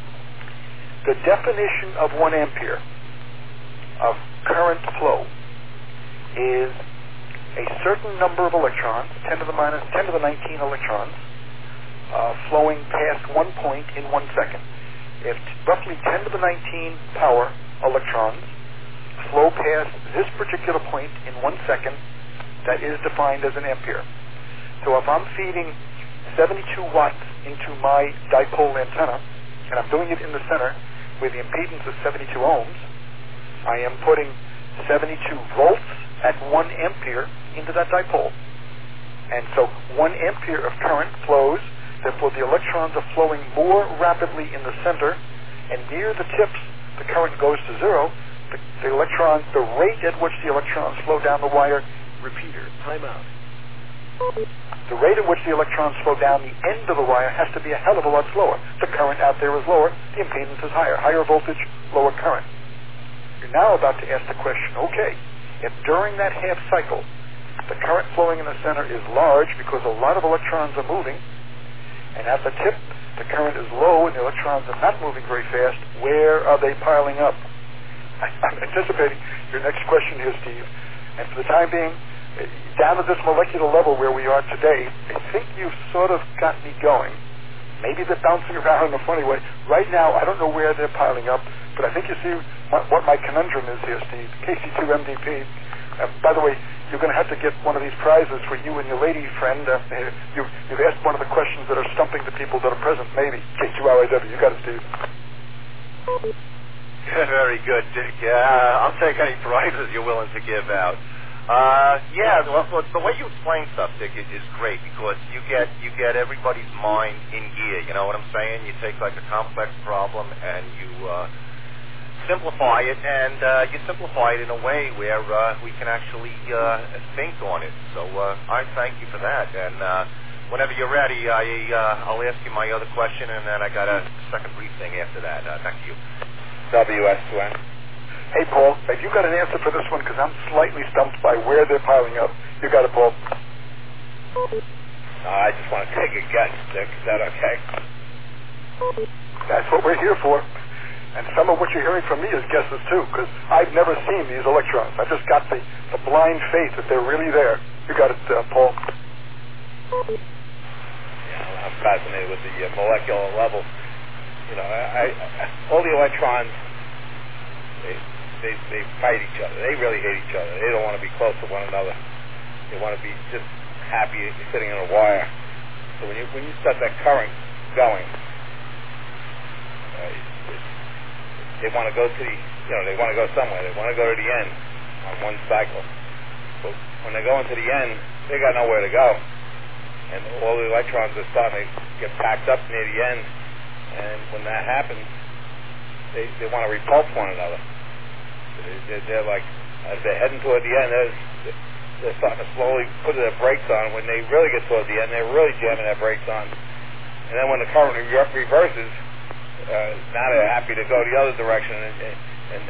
The definition of 1 ampere of current flow is a certain number of electrons, 10 to the 19 electrons, flowing past one point in 1 second. If roughly 10 to the 19 power electrons flow past this particular point in 1 second, that is defined as an ampere. So if I'm feeding 72 watts into my dipole antenna, and I'm doing it in the center where the impedance is 72 ohms, I am putting 72 volts at 1 ampere into that dipole. And so 1 ampere of current flows, therefore the electrons are flowing more rapidly in the center, and near the tips the current goes to zero. The electrons, the rate at which the electrons flow down the wire, repeater, time out. The rate at which the electrons flow down the end of the wire has to be a hell of a lot slower. The current out there is lower, the impedance is higher. Higher voltage, lower current. You're now about to ask the question, okay, if during that half cycle the current flowing in the center is large because a lot of electrons are moving, and at the tip the current is low and the electrons are not moving very fast, where are they piling up? I'm anticipating your next question here, Steve. And for the time being, down at this molecular level where we are today, I think you've sort of got me going. Maybe they're bouncing around in a funny way. Right now, I don't know where they're piling up, but I think you see what my conundrum is here, Steve. KC2MDP. By the way, you're going to have to get one of these prizes for you and your lady friend. You've asked one of the questions that are stumping the people that are present, maybe. K2RIW. You got it, Steve. Very good, Dick. I'll take any prizes you're willing to give out. The way you explain stuff, Dick, is great because you get everybody's mind in gear. You know what I'm saying? You take like a complex problem and you simplify it, and you simplify it in a way where we can actually think on it. So I thank you for that. And whenever you're ready, I'll ask you my other question, and then I got a second brief thing after that. Back to you. WS2N. Hey, Paul, have you got an answer for this one? Because I'm slightly stumped by where they're piling up. You got it, Paul. I just want to take a guess, Dick. Is that okay? That's what we're here for. And some of what you're hearing from me is guesses, too, because I've never seen these electrons. I just got the blind faith that they're really there. You got it, Paul. Yeah, I'm fascinated with the molecular level. You know, all the electrons, they fight each other. They really hate each other. They don't want to be close to one another. They want to be just happy sitting in a wire. So when you start that current going, they want to go to they want to go somewhere. They want to go to the end on one cycle. But when they go into the end, they got nowhere to go, and all the electrons are starting to get packed up near the end. And when that happens, they want to repulse one another. They're like, as they're heading toward the end, they're starting to slowly put their brakes on. When they really get toward the end, they're really jamming their brakes on. And then when the current reverses, now they're happy to go the other direction. And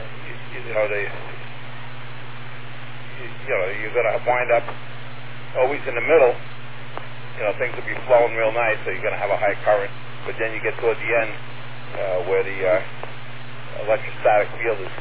you're going to wind up always in the middle. You know, things will be flowing real nice, so you're going to have a high current. But then you get toward the end where the electrostatic field is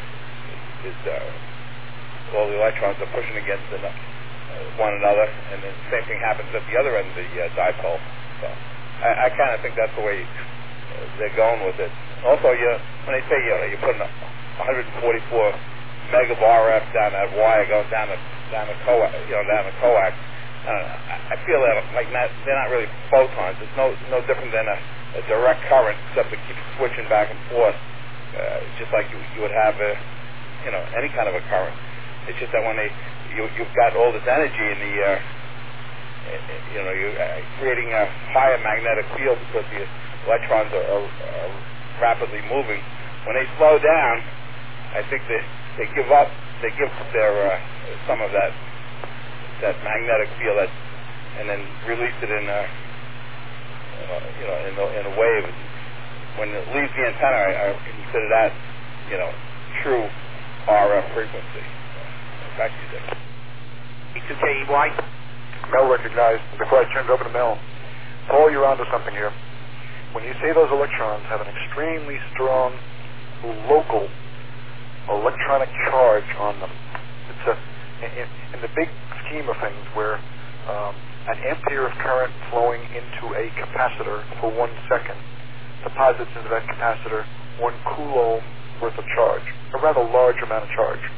all the electrons are pushing against one another, and then the same thing happens at the other end of the dipole. So I kind of think that's the way they're going with it. Also, when they say you're putting 144 megabar RF down that wire going down the coax, I feel that they're not really photons. It's no different than a direct current, except it keeps switching back and forth, just like you would have any kind of a current. It's just that when you've got all this energy in the you're creating a higher magnetic field because the electrons are rapidly moving. When they slow down, I think they give up their some of that magnetic field and then release it in a wave. When it leaves the antenna, I consider that true RF frequency. Back to you, Dick. K2KEY. Mel recognized. Before I turn it over to Mel, Paul, you're onto something here. When you say those electrons have an extremely strong local electronic charge on them, it's in the big scheme of things where an ampere of current flowing into a capacitor for 1 second deposits into that capacitor 1 coulomb worth of charge, a rather large amount of charge.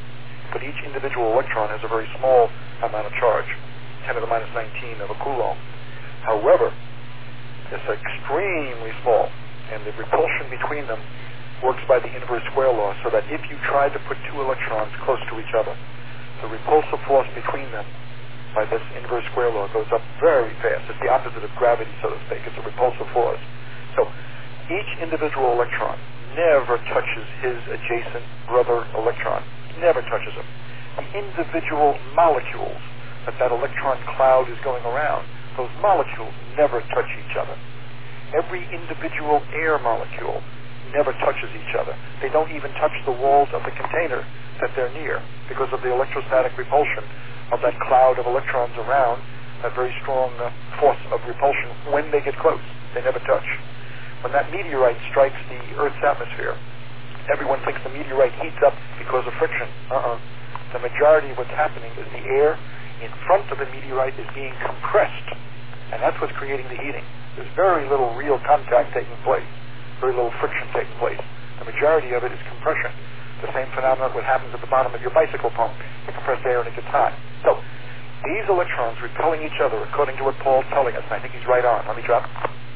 but each individual electron has a very small amount of charge, 10 to the minus 19 of a coulomb. However, it's extremely small, and the repulsion between them works by the inverse square law, so that if you tried to put two electrons close to each other, the repulsive force between them by this inverse square law goes up very fast. It's the opposite of gravity, so to speak. It's a repulsive force. So each individual electron never touches his adjacent brother electron. Never touches him. The individual molecules that electron cloud is going around, those molecules never touch each other. Every individual air molecule never touches each other. They don't even touch the walls of the container that they're near because of the electrostatic repulsion of that cloud of electrons around, that very strong force of repulsion when they get close. They never touch. When that meteorite strikes the Earth's atmosphere, everyone thinks the meteorite heats up because of friction. The majority of what's happening is the air in front of the meteorite is being compressed, and that's what's creating the heating. There's very little real contact taking place, very little friction taking place. The majority of it is compression. The same phenomenon that happens at the bottom of your bicycle pump. You compress air and it gets hot. So these electrons repelling each other, according to what Paul's telling us, and I think he's right on. Let me drop.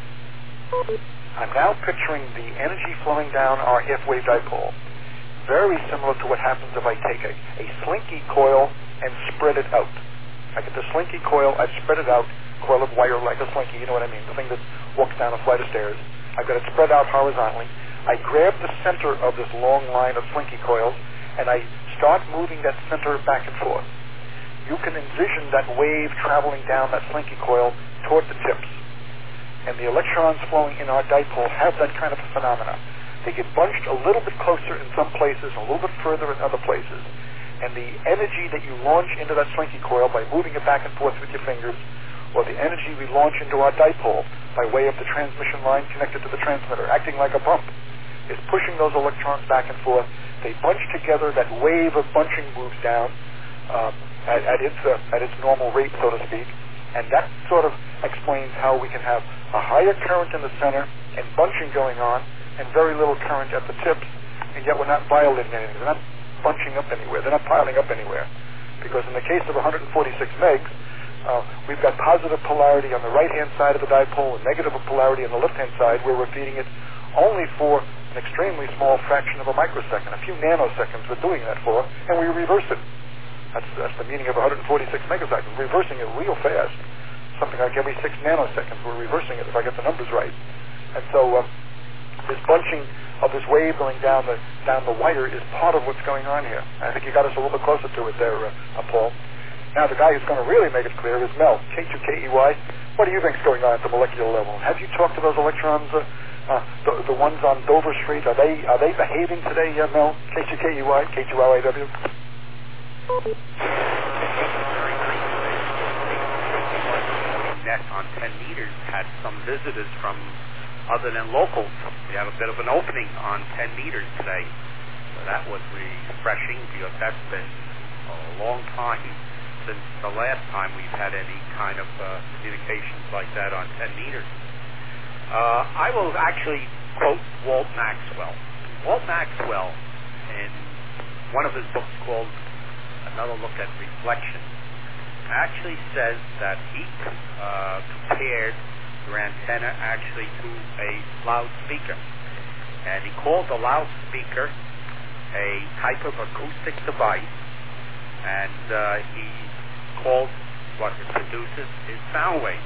I'm now picturing the energy flowing down our half-wave dipole, very similar to what happens if I take a slinky coil and spread it out. I get the slinky coil, I've spread it out, coil of wire like a slinky, you know what I mean, the thing that walks down a flight of stairs. I've got it spread out horizontally. I grab the center of this long line of slinky coils, and I start moving that center back and forth. You can envision that wave traveling down that slinky coil toward the tips. And the electrons flowing in our dipole have that kind of a phenomena. They get bunched a little bit closer in some places, a little bit further in other places. And the energy that you launch into that slinky coil by moving it back and forth with your fingers, or the energy we launch into our dipole by way of the transmission line connected to the transmitter, acting like a pump, is pushing those electrons back and forth. They bunch together. That wave of bunching moves down at its normal rate, so to speak. And that sort of explains how we can have a higher current in the center and bunching going on and very little current at the tips, and yet we're not violating anything. They're not bunching up anywhere. They're not piling up anywhere. Because in the case of 146 megs, we've got positive polarity on the right-hand side of the dipole and negative polarity on the left-hand side, where we're feeding it only for an extremely small fraction of a microsecond, a few nanoseconds we're doing that for, and we reverse it. That's the meaning of 146 megaseconds. We're reversing it real fast. Something like every 6 nanoseconds we're reversing it, if I get the numbers right. And so this bunching of this wave going down the wire is part of what's going on here. I think you got us a little bit closer to it there, Paul. Now the guy who's going to really make it clear is Mel, K2KEY. What do you think's going on at the molecular level? Have you talked to those electrons, the ones on Dover Street? Are they behaving today, Mel? K2KEY, K2RAW? Net on 10 meters had some visitors from other than locals. We have a bit of an opening on 10 meters today. So that was refreshing because that's been a long time since the last time we've had any kind of communications like that on 10 meters. I will actually quote Walt Maxwell. Walt Maxwell, in one of his books called Another Look at Reflection, actually says that he compared your antenna actually to a loudspeaker. And he called the loudspeaker a type of acoustic device, and he called what it produces is sound waves.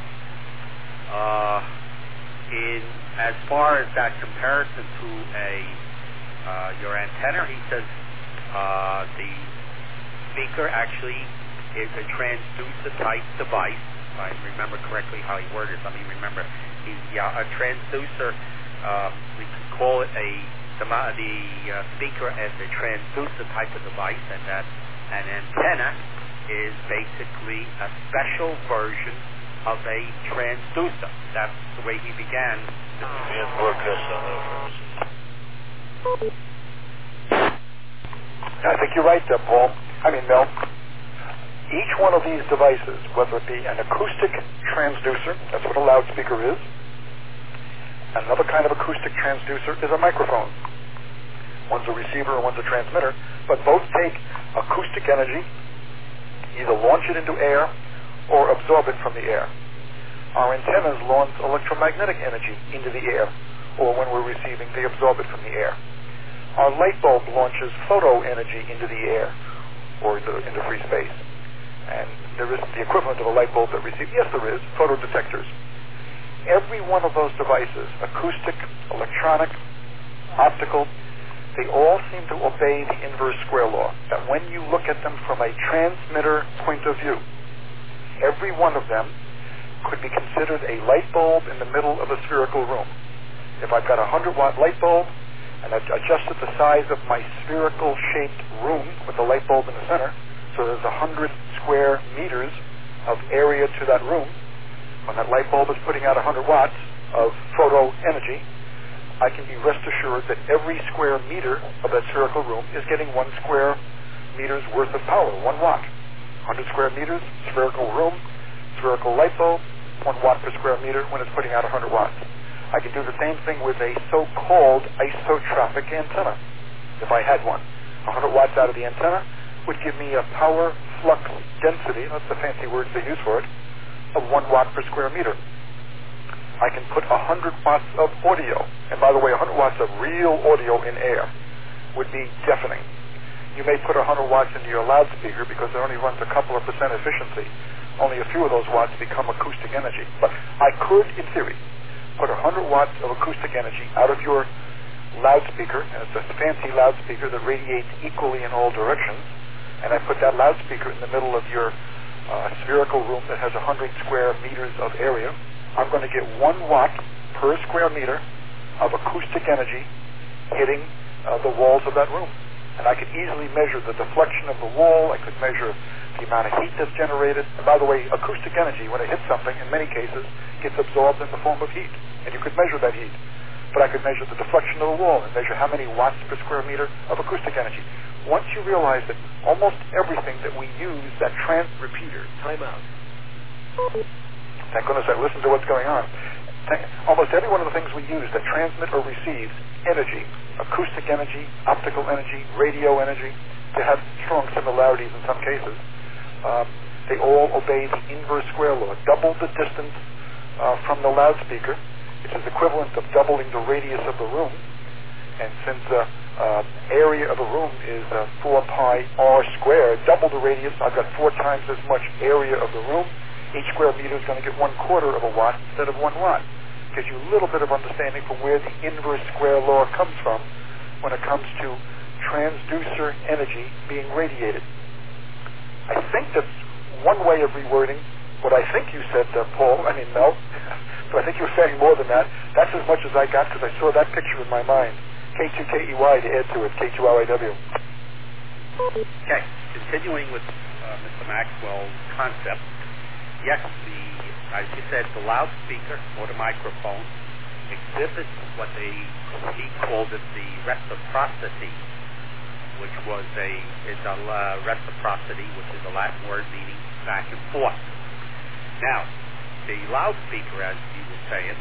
As far as that comparison to your antenna, he says the speaker actually is a transducer type device. If I remember correctly how he worded it. Let me remember. A transducer, we can call it the speaker as a transducer type of device, and that an antenna is basically a special version of a transducer. That's the way he began. I think you're right there, Paul. Mel. Each one of these devices, whether it be an acoustic transducer, that's what a loudspeaker is. Another kind of acoustic transducer is a microphone. One's a receiver and one's a transmitter. but both take acoustic energy, either launch it into air or absorb it from the air. Our antennas launch electromagnetic energy into the air, or when we're receiving, they absorb it from the air. Our light bulb launches photo energy into the air, or into free space. And there isn't the equivalent of a light bulb that receives. Yes, there is, photodetectors. Every one of those devices, acoustic, electronic, optical, they all seem to obey the inverse square law, that when you look at them from a transmitter point of view, every one of them could be considered a light bulb in the middle of a spherical room. If I've got a 100-watt light bulb, and I've adjusted the size of my spherical-shaped room with the light bulb in the center, so there's 100 square meters of area to that room. When that light bulb is putting out 100 watts of photo energy, I can be rest assured that every square meter of that spherical room is getting 1 square meter's worth of power, 1 watt. 100 square meters, spherical room, spherical light bulb, 1 watt per square meter when it's putting out 100 watts. I can do the same thing with a so-called isotropic antenna, if I had one. 100 watts out of the antenna would give me a power flux density, that's the fancy words they use for it, of 1 watt per square meter. I can put 100 watts of audio, and by the way, 100 watts of real audio in air would be deafening. You may put 100 watts into your loudspeaker because it only runs a couple of percent efficiency. Only a few of those watts become acoustic energy. But I could, in theory, put 100 watts of acoustic energy out of your loudspeaker, and it's a fancy loudspeaker that radiates equally in all directions, and I put that loudspeaker in the middle of your spherical room that has 100 square meters of area. I'm going to get 1 watt per square meter of acoustic energy hitting the walls of that room. And I could easily measure the deflection of the wall. I could measure the amount of heat that's generated. And by the way, acoustic energy, when it hits something, in many cases, gets absorbed in the form of heat. And you could measure that heat. But I could measure the deflection of the wall and measure how many watts per square meter of acoustic energy. Once you realize that almost everything that we use that repeater, time out. Thank goodness I listened to what's going on. Almost every one of the things we use that transmit or receives energy, acoustic energy, optical energy, radio energy, they have strong similarities in some cases. They all obey the inverse square law. Double the distance from the loudspeaker, which is equivalent of doubling the radius of the room. And since the area of a room is 4 pi r squared, double the radius, I've got 4 times as much area of the room. Each square meter is going to get 1/4 of a watt instead of 1 watt. Gives you a little bit of understanding for where the inverse square law comes from when it comes to transducer energy being radiated. I think that's one way of rewording what I think you said, Mel, but I think you were saying more than that. That's as much as I got because I saw that picture in my mind. K2KEY to add to it, K2RIW. Okay, continuing with Mr. Maxwell's concept. Yes, as you said, the loudspeaker or the microphone exhibits what he called it the reciprocity, which was reciprocity, which is a Latin word meaning back and forth. Now, the loudspeaker, as you were saying,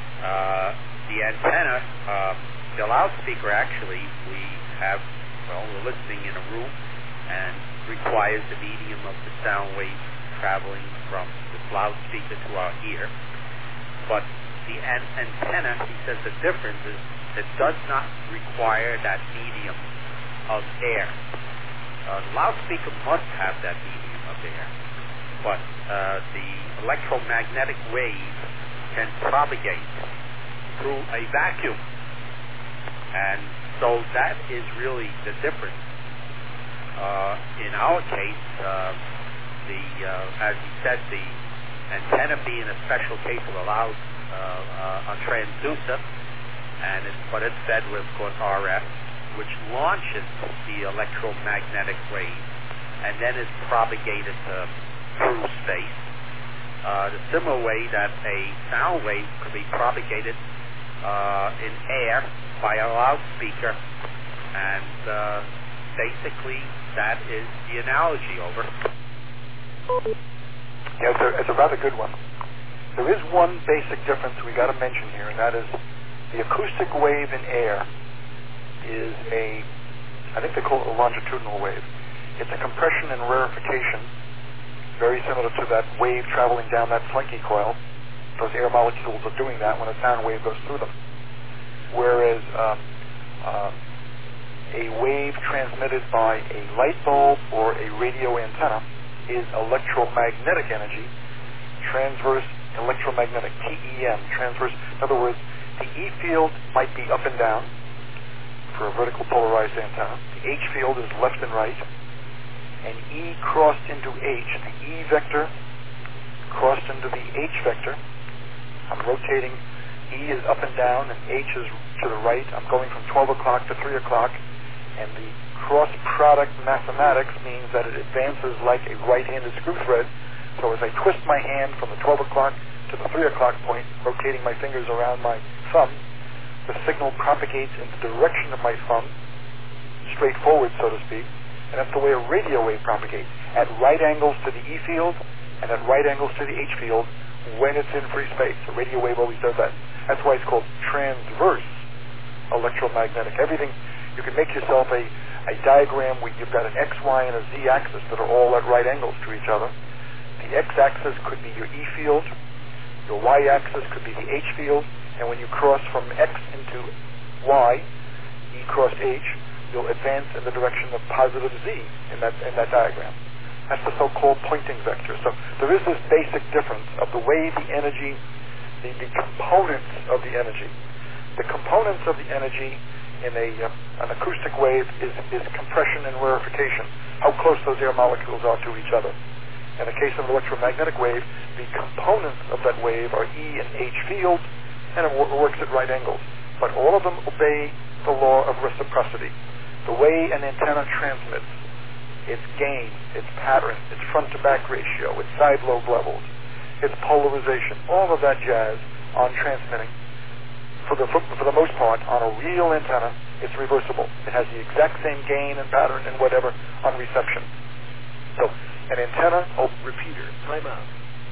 the antenna, the loudspeaker actually, we're listening in a room and requires the medium of the sound waves traveling from the loudspeaker to our ear. But the antenna, he says the difference is it does not require that medium of air. The loudspeaker must have that medium of air, but the electromagnetic wave can propagate through a vacuum. And so that is really the difference. In our case, as he said, the antenna being a special case of a transducer, and what it's said with, of course, RF, which launches the electromagnetic wave and then is propagated through space. The similar way that a sound wave could be propagated in air by a loudspeaker, and basically that is the analogy. Over. Yeah, it's a rather good one. There is one basic difference we got to mention here, and that is the acoustic wave in air is a I think they call it a longitudinal wave. It's a compression and rarefication, very similar to that wave traveling down that Slinky coil. Those air molecules are doing that when a sound wave goes through them. Whereas a wave transmitted by a light bulb or a radio antenna is electromagnetic energy, transverse electromagnetic, TEM, transverse. In other words, the E field might be up and down for a vertical polarized antenna. The H field is left and right. And E crossed into H, the E vector crossed into the H vector. I'm rotating. E is up and down, and H is to the right. I'm going from 12 o'clock to 3 o'clock. And the cross product mathematics means that it advances like a right-handed screw thread. So as I twist my hand from the 12 o'clock to the 3 o'clock point, rotating my fingers around my thumb, the signal propagates in the direction of my thumb, straight forward, so to speak. And that's the way a radio wave propagates, at right angles to the E field and at right angles to the H field when it's in free space. A radio wave always does that. That's why it's called transverse electromagnetic. Everything, you can make yourself a diagram where you've got an X, Y, and a Z axis that are all at right angles to each other. The X axis could be your E field, your Y axis could be the H field, and when you cross from X into Y, E cross H, you'll advance in the direction of positive Z in that diagram. That's the so-called Poynting vector. So there is this basic difference of the way the energy, the components of the energy. The components of the energy in an acoustic wave is compression and rarefication, how close those air molecules are to each other. In the case of an electromagnetic wave, the components of that wave are E and H fields, and it works at right angles. But all of them obey the law of reciprocity. The way an antenna transmits, its gain, its pattern, its front-to-back ratio, its side lobe levels, its polarization, all of that jazz on transmitting, for the most part, on a real antenna, it's reversible. It has the exact same gain and pattern and whatever on reception. So an antenna, repeater, time out.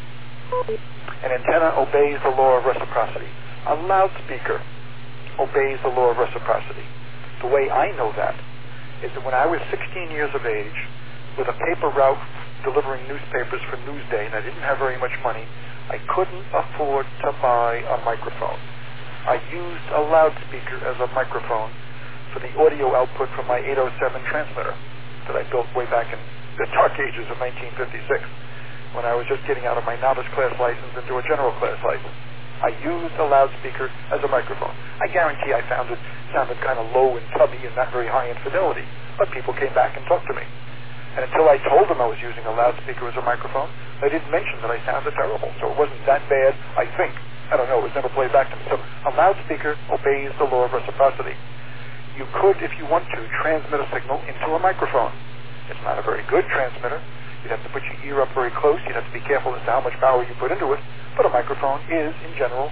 An antenna obeys the law of reciprocity. A loudspeaker obeys the law of reciprocity. The way I know that is that when I was 16 years of age, with a paper route delivering newspapers for Newsday, and I didn't have very much money, I couldn't afford to buy a microphone. I used a loudspeaker as a microphone for the audio output from my 807 transmitter that I built way back in the dark ages of 1956, when I was just getting out of my novice class license into a general class license. I used a loudspeaker as a microphone. I guarantee I found it sounded kind of low and tubby and not very high in fidelity, but people came back and talked to me. And until I told them I was using a loudspeaker as a microphone, they didn't mention that I sounded terrible. So it wasn't that bad, I think. I don't know, it was never played back to me. So a loudspeaker obeys the law of reciprocity. You could, if you want to, transmit a signal into a microphone. It's not a very good transmitter. You'd have to put your ear up very close. You'd have to be careful as to how much power you put into it. But a microphone is, in general,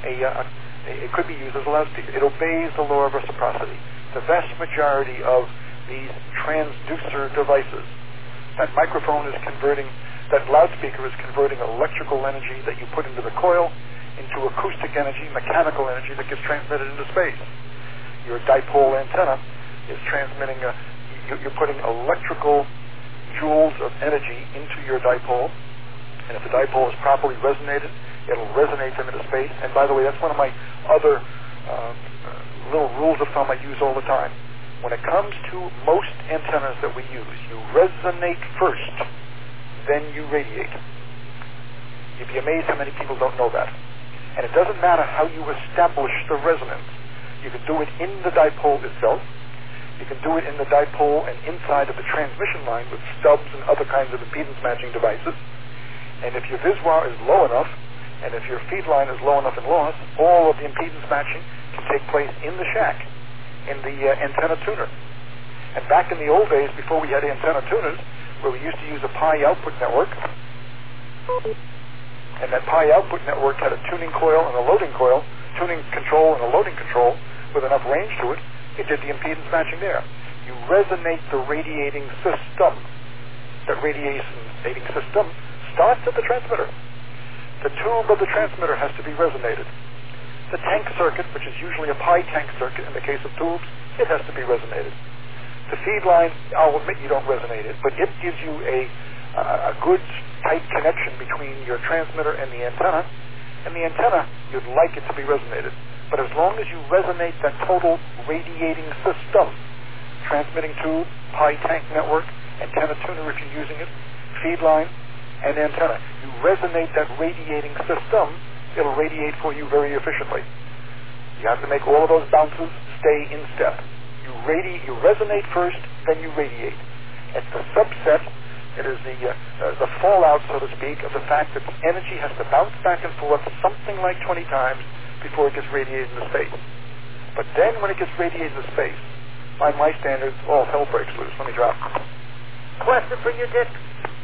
it could be used as a loudspeaker. It obeys the law of reciprocity. The vast majority of these transducer devices, that microphone is converting, that loudspeaker is converting electrical energy that you put into the coil into acoustic energy, mechanical energy that gets transmitted into space. Your dipole antenna is transmitting, you're putting electrical joules of energy into your dipole, and if the dipole is properly resonated, it'll resonate them into space. And by the way, that's one of my other little rules of thumb I use all the time. When it comes to most antennas that we use, you resonate first, then you radiate. You'd be amazed how many people don't know that. And it doesn't matter how you establish the resonance. You can do it in the dipole itself. You can do it in the dipole and inside of the transmission line with stubs and other kinds of impedance matching devices. And if your VISWAR is low enough, and if your feed line is low enough in loss, all of the impedance matching can take place in the shack, in the antenna tuner. And back in the old days, before we had antenna tuners, where we used to use a pi output network, and that pi output network had a tuning coil and a loading coil, tuning control and a loading control with enough range to it, it did the impedance matching there. You resonate the radiating system. That radiating system starts at the transmitter. The tube of the transmitter has to be resonated. The tank circuit, which is usually a pi tank circuit in the case of tubes, it has to be resonated. The feed line, I'll admit you don't resonate it, but it gives you a good tight connection between your transmitter and the antenna. And the antenna, you'd like it to be resonated. But as long as you resonate that total radiating system, transmitting tube, pi tank network, antenna tuner if you're using it, feed line, and antenna, you resonate that radiating system, it'll radiate for you very efficiently. You have to make all of those bounces stay in step. You resonate first, then you radiate. It's the subset. It is the fallout, so to speak, of the fact that the energy has to bounce back and forth something like 20 times before it gets radiated into space. But then when it gets radiated into space, by my standards, all hell breaks loose. Let me drop. Question for you, Dick.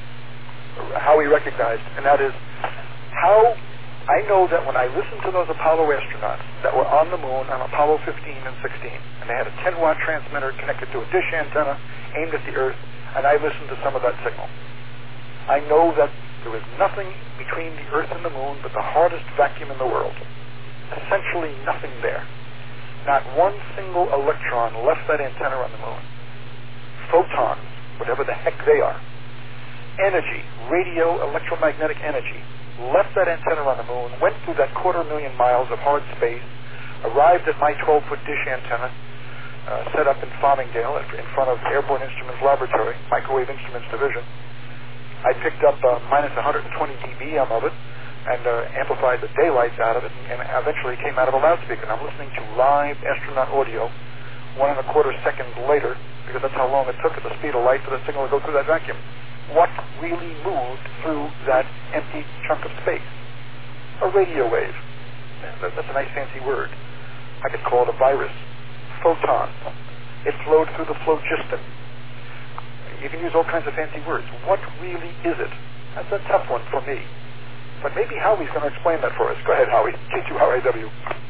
How he recognized, and that is how I know that when I listened to those Apollo astronauts that were on the moon on Apollo 15 and 16, and they had a 10-watt transmitter connected to a dish antenna aimed at the Earth, and I listened to some of that signal. I know that there is nothing between the Earth and the moon but the hardest vacuum in the world. Essentially nothing there. Not one single electron left that antenna on the moon. Photons, whatever the heck they are. Energy, radio, electromagnetic energy, left that antenna on the moon, went through that 250,000 miles of hard space, arrived at my 12-foot dish antenna, set up in Farmingdale in front of Airborne Instruments Laboratory, Microwave Instruments Division. I picked up minus 120 dBm of it and amplified the daylights out of it, and eventually came out of a loudspeaker. And I'm listening to live astronaut audio 1 1/4 seconds later, because that's how long it took at the speed of light for the signal to go through that vacuum. What really moved through that empty chunk of space? A radio wave. That's a nice fancy word. I could call it a virus. Photon. It flowed through the phlogiston. You can use all kinds of fancy words. What really is it? That's a tough one for me. But maybe Howie's going to explain that for us. Go ahead, Howie. K2RAW.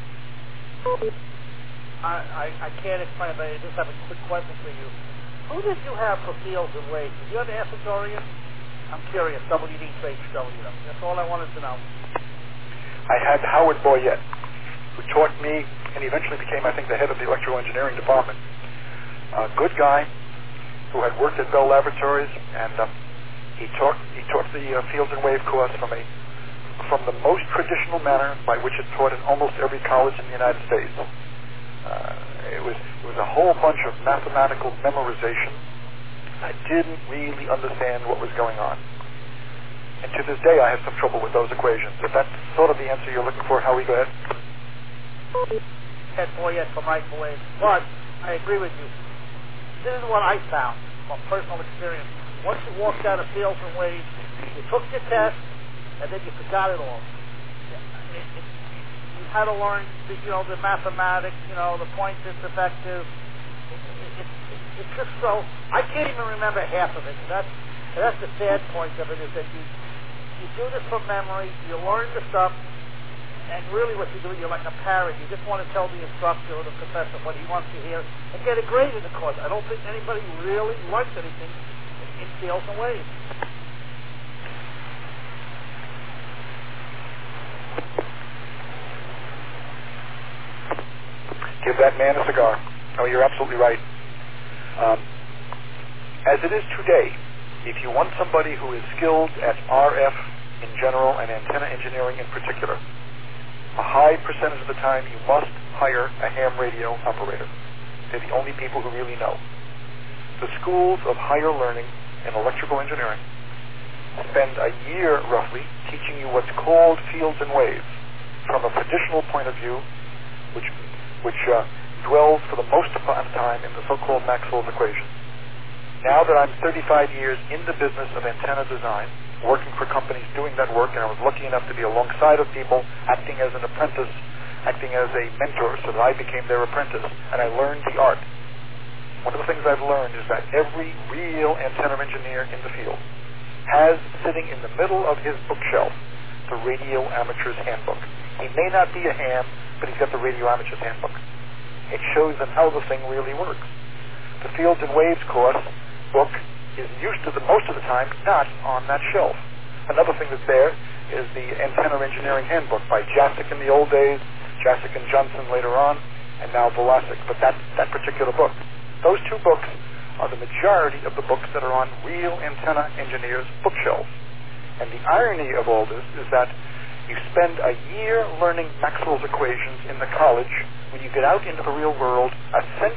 I can't explain, but I just have a quick question for you. Who did you have for fields and waves? Did you have Assatorian? I'm curious. WD3HW. That's all I wanted to know. I had Howard Boyette, who taught me and eventually became, I think, the head of the electrical engineering department. A good guy who had worked at Bell Laboratories, and he taught the fields and wave course from the most traditional manner by which it's taught in almost every college in the United States. It was a whole bunch of mathematical memorization. I didn't really understand what was going on. And to this day, I have some trouble with those equations. If that's sort of the answer you're looking for, Howie, go ahead. Head Boyette for microwave. But I agree with you. This is what I found from personal experience. Once you walked out of fields and waves, you took your test, and then you forgot it all. You had to learn, the mathematics, the point disinfective. It's just so, I can't even remember half of it. That's the sad point of it, is that you do this from memory, you learn the stuff, and really what you do, you're like a parrot. You just want to tell the instructor or the professor what he wants to hear and get a grade in the course. I don't think anybody really learns anything in fields and waves. Give that man a cigar. Oh, you're absolutely right. As it is today, if you want somebody who is skilled at RF in general and antenna engineering in particular, a high percentage of the time you must hire a ham radio operator. They're the only people who really know. The schools of higher learning in electrical engineering spend a year roughly teaching you what's called fields and waves from a traditional point of view, which dwells for the most part of the time in the so-called Maxwell's equation. Now that I'm 35 years in the business of antenna design, working for companies doing that work, and I was lucky enough to be alongside of people, acting as an apprentice, acting as a mentor, so that I became their apprentice, and I learned the art. One of the things I've learned is that every real antenna engineer in the field has sitting in the middle of his bookshelf the Radio Amateur's Handbook. He may not be a ham, but he's got the Radio Amateur's Handbook. It shows them how the thing really works. The Fields and Waves course book is used to most of the time not on that shelf. Another thing that's there is the Antenna Engineering Handbook by Jasek in the old days, Jasek and Johnson later on, and now Velasic. But that particular book. Those two books are the majority of the books that are on real antenna engineers' bookshelves. And the irony of all this is that you spend a year learning Maxwell's equations in the college. When you get out into the real world, a cent